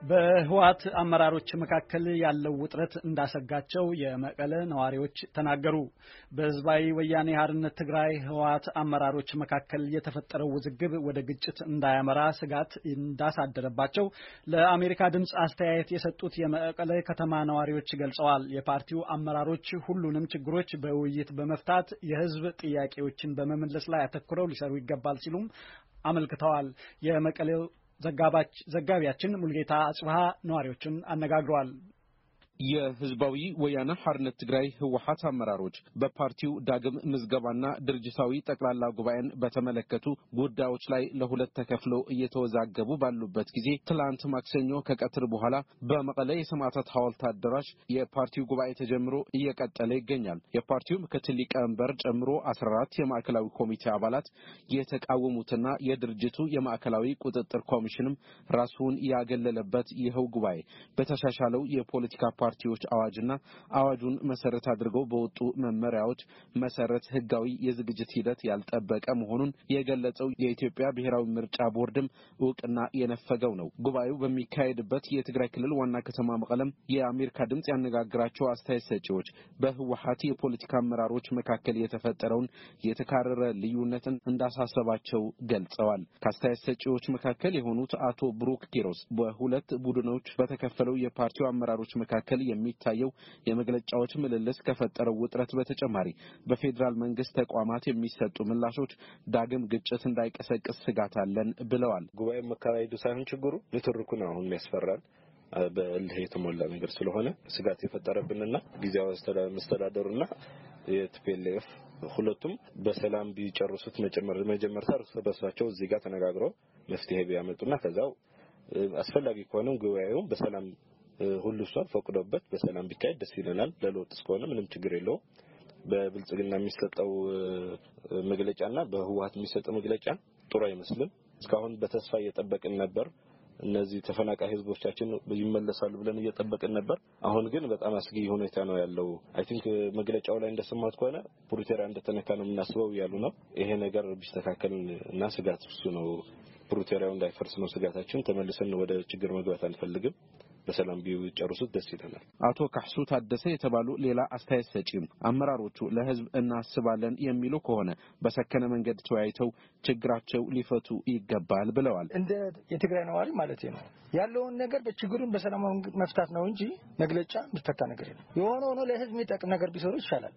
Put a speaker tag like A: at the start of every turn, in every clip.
A: በህዋት አመራሮች መካከል ያለው ውጥረት እንዳሰጋቸው የመቀለ ነዋሪዎች ተናገሩ። በህዝባዊ ወያኔ ሓርነት ትግራይ ህዋት አመራሮች መካከል የተፈጠረው ውዝግብ ወደ ግጭት እንዳያመራ ስጋት እንዳሳደረባቸው ለአሜሪካ ድምጽ አስተያየት የሰጡት የመቀለ ከተማ ነዋሪዎች ገልጸዋል። የፓርቲው አመራሮች ሁሉንም ችግሮች በውይይት በመፍታት የህዝብ ጥያቄዎችን በመመለስ ላይ አተኩረው ሊሰሩ ይገባል ሲሉም አመልክተዋል። የመቀሌው ዘጋቢያችን ሙልጌታ አጽባሃ ነዋሪዎችን አነጋግሯል።
B: የህዝባዊ ወያነ ሓርነት ትግራይ ህወሓት አመራሮች በፓርቲው ዳግም ምዝገባና ድርጅታዊ ጠቅላላ ጉባኤን በተመለከቱ ጉዳዮች ላይ ለሁለት ተከፍለው እየተወዛገቡ ባሉበት ጊዜ ትላንት ማክሰኞ ከቀትር በኋላ በመቀለ የሰማዕታት ሐውልት አዳራሽ የፓርቲው ጉባኤ ተጀምሮ እየቀጠለ ይገኛል። የፓርቲው ምክትል ሊቀመንበር ጨምሮ 14 የማዕከላዊ ኮሚቴ አባላት የተቃወሙትና የድርጅቱ የማዕከላዊ ቁጥጥር ኮሚሽንም ራሱን ያገለለበት ይኸው ጉባኤ በተሻሻለው የፖለቲካ ፓርቲዎች አዋጅና አዋጁን መሰረት አድርገው በወጡ መመሪያዎች መሰረት ህጋዊ የዝግጅት ሂደት ያልጠበቀ መሆኑን የገለጸው የኢትዮጵያ ብሔራዊ ምርጫ ቦርድም እውቅና የነፈገው ነው። ጉባኤው በሚካሄድበት የትግራይ ክልል ዋና ከተማ መቀለም የአሜሪካ ድምጽ ያነጋግራቸው አስተያየት ሰጪዎች በህወሓት የፖለቲካ አመራሮች መካከል የተፈጠረውን የተካረረ ልዩነትን እንዳሳሰባቸው ገልጸዋል። ከአስተያየት ሰጪዎች መካከል የሆኑት አቶ ብሩክ ኪሮስ በሁለት ቡድኖች በተከፈለው የፓርቲው አመራሮች መካከል የሚታየው የመግለጫዎች ምልልስ ከፈጠረው ውጥረት በተጨማሪ በፌደራል መንግስት ተቋማት የሚሰጡ ምላሾች ዳግም ግጭት እንዳይቀሰቅስ ስጋት አለን ብለዋል።
C: ጉባኤ መካሄዱ ሳይሆን ችግሩ ንትርኩ ነው አሁን የሚያስፈራል። በእልህ የተሞላ ነገር ስለሆነ ስጋት የፈጠረብንና ጊዜያዊ መስተዳደሩና የቲፒኤልኤፍ ሁለቱም በሰላም ቢጨርሱት መጀመር ተርሰበሳቸው እዚህ ጋር ተነጋግረው መፍትሄ ቢያመጡና ከዛው አስፈላጊ ከሆነ ጉባኤው በሰላም ሁሉ ሰው ፈቅዶበት በሰላም ቢካሄድ ደስ ይለናል። ለለውጥ እስከሆነ ምንም ችግር የለውም። በብልጽግና የሚሰጠው መግለጫና በህወሓት የሚሰጠው መግለጫ ጥሩ አይመስልም። እስካሁን በተስፋ እየጠበቅን ነበር። እነዚህ ተፈናቃይ ህዝቦቻችን ይመለሳሉ ብለን እየጠበቅን ነበር። አሁን ግን በጣም አስጊ ሁኔታ ነው ያለው። አይ ቲንክ መግለጫው ላይ እንደሰማሁት ከሆነ ፕሪቶሪያ እንደተነካ ነው የምናስበው ያሉ ነው። ይሄ ነገር ቢስተካከል እና ስጋት እሱ ነው። ፕሪቶሪያው እንዳይፈርስ ነው ስጋታችን። ተመልሰን ወደ ችግር መግባት አንፈልግም። በሰላም ቢጨርሱት ደስ ይለናል።
B: አቶ ካህሱ ታደሰ የተባሉ ሌላ አስተያየት ሰጪም አመራሮቹ ለህዝብ እናስባለን የሚሉ ከሆነ በሰከነ መንገድ ተወያይተው ችግራቸው ሊፈቱ ይገባል ብለዋል።
D: እንደ የትግራይ ነዋሪ ማለት ነው ያለውን ነገር በችግሩን በሰላማዊ መፍታት ነው እንጂ መግለጫ የሚፈታ ነገር የለም። የሆነ ለህዝብ የሚጠቅም ነገር ቢሰሩ ይሻላል።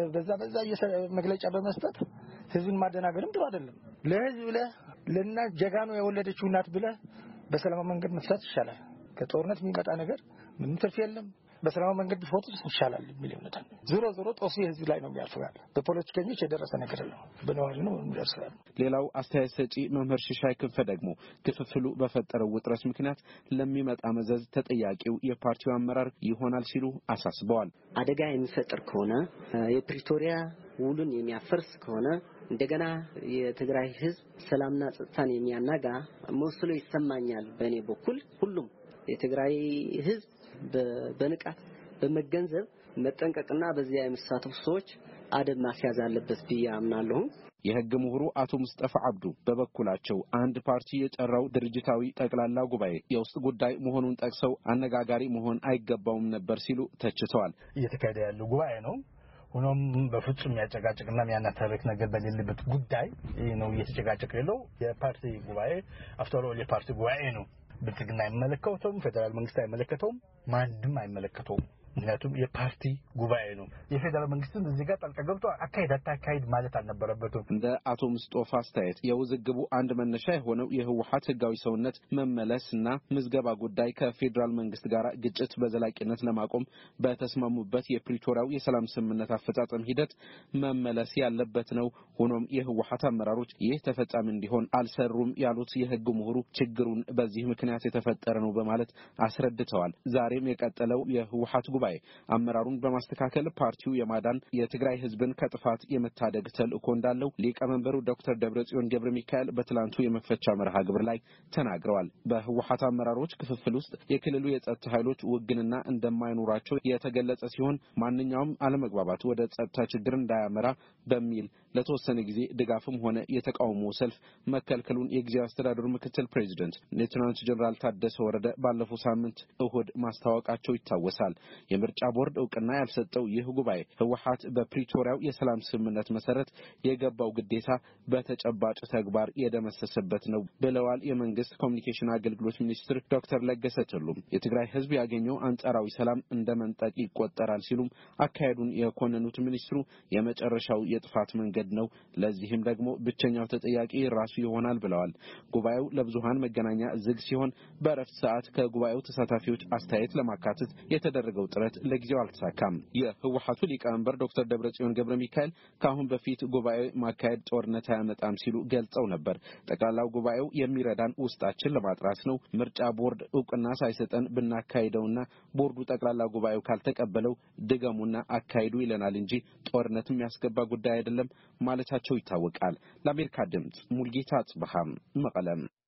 D: በዛ መግለጫ በመስጠት ህዝብን ማደናገርም ጥሩ አይደለም። ለህዝብ ለና ጀጋኖ የወለደችው እናት ብለህ በሰላማዊ መንገድ መፍታት ይሻላል። ከጦርነት የሚመጣ ነገር ምንም ትርፍ የለም። በሰላማዊ መንገድ ቢፈቱ ይሻላል የሚል እምነት ነው። ዞሮ ጦሱ ህዝብ ላይ ነው የሚያልፈው። በፖለቲከኞች የደረሰ ነገር ነው፣ በነዋሪ ነው የሚደርሰው።
B: ሌላው አስተያየት ሰጪ መምህር ሽሻይ ክንፈ ደግሞ ክፍፍሉ በፈጠረው ውጥረት ምክንያት ለሚመጣ መዘዝ ተጠያቂው የፓርቲው አመራር ይሆናል ሲሉ አሳስበዋል።
E: አደጋ የሚፈጥር ከሆነ የፕሪቶሪያ ውሉን የሚያፈርስ ከሆነ እንደገና የትግራይ ህዝብ ሰላምና ጸጥታን የሚያናጋ መስሎ ይሰማኛል። በእኔ በኩል ሁሉም የትግራይ ህዝብ በንቃት በመገንዘብ መጠንቀቅና በዚያ የሚሳተፉ ሰዎች አደብ ማስያዝ አለበት ብዬ አምናለሁ።
B: የህግ ምሁሩ አቶ ሙስጠፋ አብዱ በበኩላቸው አንድ ፓርቲ የጠራው ድርጅታዊ ጠቅላላ ጉባኤ የውስጥ ጉዳይ መሆኑን ጠቅሰው አነጋጋሪ መሆን አይገባውም ነበር ሲሉ ተችተዋል።
D: እየተካሄደ ያለው ጉባኤ ነው። ሆኖም በፍጹም ያጨቃጨቅና የሚያናተርክ ነገር በሌለበት ጉዳይ ነው እየተጨቃጨቀ ያለው። የፓርቲ ጉባኤ አፍተር ኦል የፓርቲ ጉባኤ ነው። ብልጽግና አይመለከተውም፣ ፌደራል መንግስት አይመለከተውም፣ ማንም አይመለከተውም። ምክንያቱም የፓርቲ ጉባኤ ነው። የፌደራል መንግስትን እዚህ ጋር ጣልቃ ገብቶ አካሄድ ማለት አልነበረበትም።
B: እንደ አቶ ሙስጦፋ አስተያየት የውዝግቡ አንድ መነሻ የሆነው የህወሓት ህጋዊ ሰውነት መመለስና ምዝገባ ጉዳይ ከፌደራል መንግስት ጋር ግጭት በዘላቂነት ለማቆም በተስማሙበት የፕሪቶሪያው የሰላም ስምምነት አፈጻጸም ሂደት መመለስ ያለበት ነው። ሆኖም የህወሓት አመራሮች ይህ ተፈጻሚ እንዲሆን አልሰሩም ያሉት የህግ ምሁሩ ችግሩን በዚህ ምክንያት የተፈጠረ ነው በማለት አስረድተዋል። ዛሬም የቀጠለው የህወሓት ጉባኤ አመራሩን በማስተካከል ፓርቲው የማዳን የትግራይ ህዝብን ከጥፋት የመታደግ ተልእኮ እንዳለው ሊቀመንበሩ ዶክተር ደብረጽዮን ገብረ ሚካኤል በትላንቱ የመክፈቻ መርሃ ግብር ላይ ተናግረዋል። በህወሓት አመራሮች ክፍፍል ውስጥ የክልሉ የጸጥታ ኃይሎች ውግንና እንደማይኖራቸው የተገለጸ ሲሆን ማንኛውም አለመግባባት ወደ ጸጥታ ችግር እንዳያመራ በሚል ለተወሰነ ጊዜ ድጋፍም ሆነ የተቃውሞ ሰልፍ መከልከሉን የጊዜያዊ አስተዳደሩ ምክትል ፕሬዚደንት ሌተናንት ጀነራል ታደሰ ወረደ ባለፈው ሳምንት እሁድ ማስታወቃቸው ይታወሳል። የምርጫ ቦርድ እውቅና ያልሰጠው ይህ ጉባኤ ህወሓት በፕሪቶሪያው የሰላም ስምምነት መሰረት የገባው ግዴታ በተጨባጭ ተግባር የደመሰሰበት ነው ብለዋል የመንግስት ኮሚኒኬሽን አገልግሎት ሚኒስትር ዶክተር ለገሰ ቱሉ። የትግራይ ህዝብ ያገኘው አንጻራዊ ሰላም እንደመንጠቅ ይቆጠራል ሲሉም አካሄዱን የኮነኑት ሚኒስትሩ የመጨረሻው የጥፋት መንገድ ነው፣ ለዚህም ደግሞ ብቸኛው ተጠያቂ ራሱ ይሆናል ብለዋል። ጉባኤው ለብዙሃን መገናኛ ዝግ ሲሆን በእረፍት ሰዓት ከጉባኤው ተሳታፊዎች አስተያየት ለማካተት የተደረገው ጥረት ለጊዜው አልተሳካም። የህወሓቱ ሊቀመንበር ዶክተር ደብረጽዮን ገብረ ሚካኤል ከአሁን በፊት ጉባኤ ማካሄድ ጦርነት አያመጣም ሲሉ ገልጸው ነበር። ጠቅላላው ጉባኤው የሚረዳን ውስጣችን ለማጥራት ነው። ምርጫ ቦርድ እውቅና ሳይሰጠን ብናካሂደውና ቦርዱ ጠቅላላ ጉባኤው ካልተቀበለው ድገሙና አካሂዱ ይለናል እንጂ ጦርነት የሚያስገባ ጉዳይ አይደለም ማለታቸው ይታወቃል። ለአሜሪካ ድምጽ ሙልጌታ አጽብሃም መቀለም